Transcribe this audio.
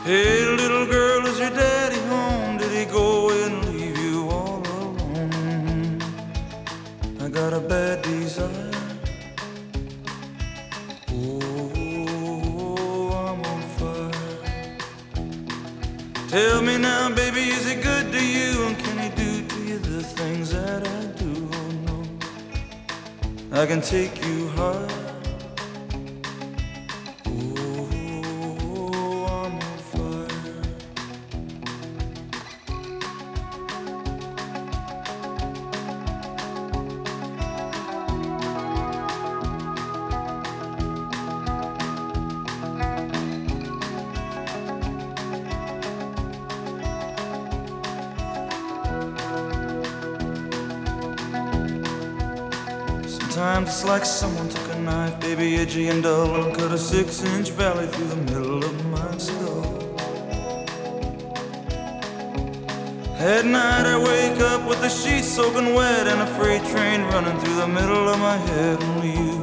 Hey, little girl, is your daddy home? Did he go away and leave you all alone? I got a bad desire. Oh, I'm on fire. Tell me now, baby, is he good to you? And can he do to you the things that I do? Oh no, I can take you high. Sometimes it's like someone took a knife, baby, edgy and dull, and cut a 6-inch valley through the middle of my skull. At night I wake up with the sheets soaking wet and a freight train running through the middle of my head. Only you